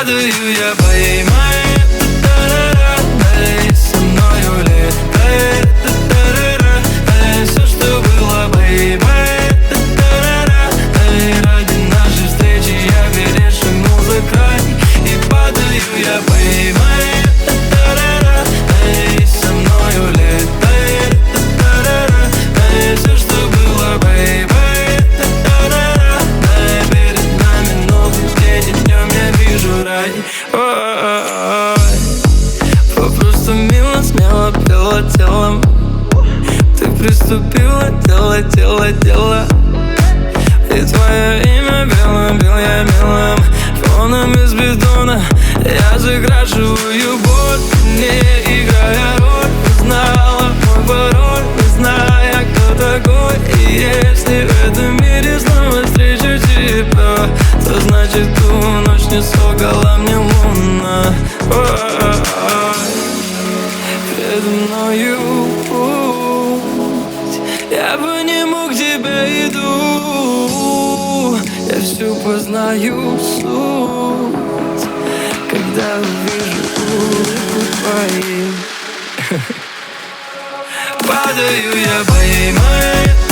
Падаю я, поймай, дай со мною летай, дай все, что было, поймай, дай ради нашей встречи я перешагнул за край. И падаю я, поймай, дай со мною летай, дай все, что было, поймай, дай перед нами новый день, и днем я вижу рай. Попросту мило, смело пела телом. Ты приступила, дело. И твое имя белым, бел я милым фоном из бетона. Я закрашиваю боль, не играя роль. Узнала мой пароль, не зная, кто такой. И если в этом мире снова встречу тебя, то значит ту ночь не солгала мне луна. Передо мною путь, я по нему к тебе иду. Я всю познаю суть, когда увижу улыбку твою. Падаю я, поймай,